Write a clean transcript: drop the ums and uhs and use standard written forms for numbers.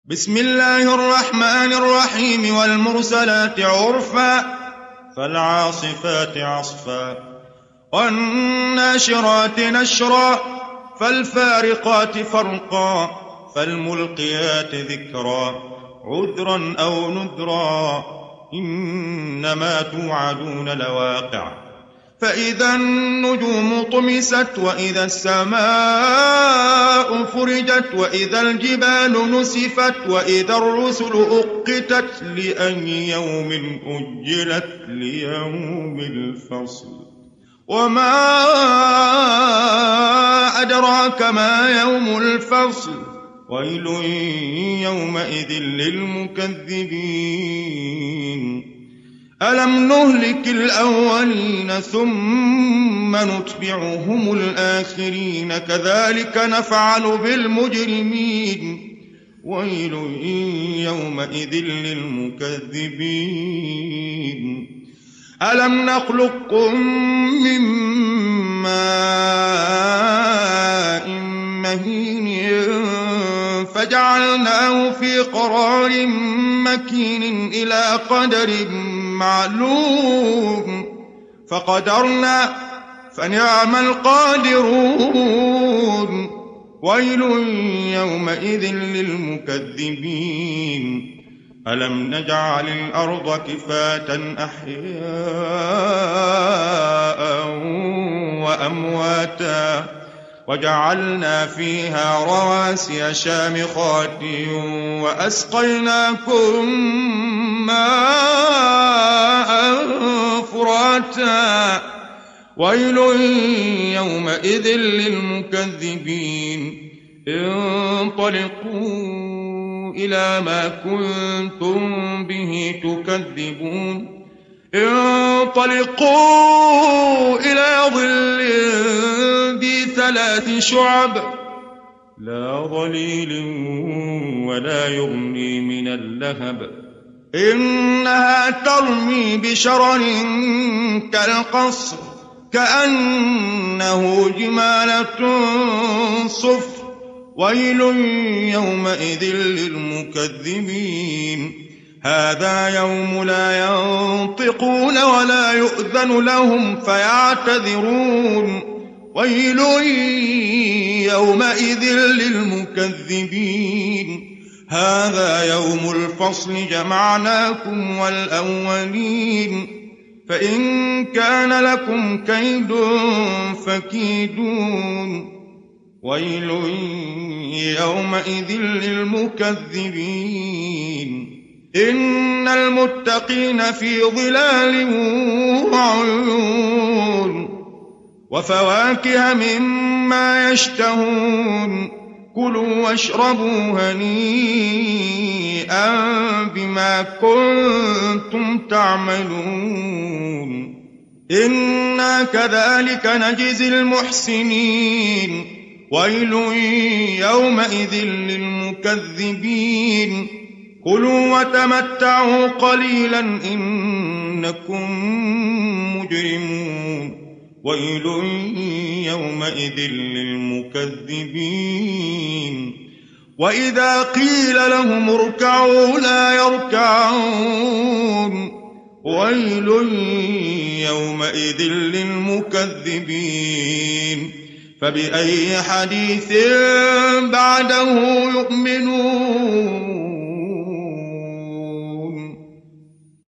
بسم الله الرحمن الرحيم والمرسلات عرفا فالعاصفات عصفا والناشرات نشرا فالفارقات فرقا فالملقيات ذكرا عذرا أو نذرا إنما توعدون لواقع فإذا النجوم طمست وإذا السماء فرجت وإذا الجبال نسفت وإذا الرسل أقتت لأي يوم أجلت ليوم الفصل وما أدراك ما يوم الفصل ويل يومئذ للمكذبين ألم نهلك الأولين ثم نتبعهم الآخرين كذلك نفعل بالمجرمين ويل يومئذ للمكذبين ألم نخلقكم من ماء مهين فجعلناه في قرار مكين إلى قدر معلوم فقدرنا فنعم القادرون ويل يومئذ للمكذبين ألم نجعل الأرض كفاة أحياء وأمواتا وجعلنا فيها رواسي شامخات وأسقيناكم ماء فراتا ويل يومئذ للمكذبين انطلقوا إلى ما كنتم به تكذبون انطلقوا إلى ظل ذي 3 شعب لا ظليل ولا يغني من اللهب إنها ترمي بشرر كالقصر كأنه جمالة صفر ويل يومئذ للمكذبين هذا يوم لا ينطقون ولا يؤذن لهم فيعتذرون ويل يومئذ للمكذبين هذا يوم الفصل جمعناكم والأولين فإن كان لكم كيد فكيدون ويل يومئذ للمكذبين إن المتقين في ظلال وعيون وفواكه مما يشتهون كلوا واشربوا هنيئا بما كنتم تعملون إنا كذلك نجزي المحسنين ويل يومئذ للمكذبين كلوا وتمتعوا قليلا إنكم مجرمون ويل يومئذ للمكذبين وإذا قيل لهم اركعوا لا يركعون ويل يومئذ للمكذبين فبأي حديث بعده يؤمنون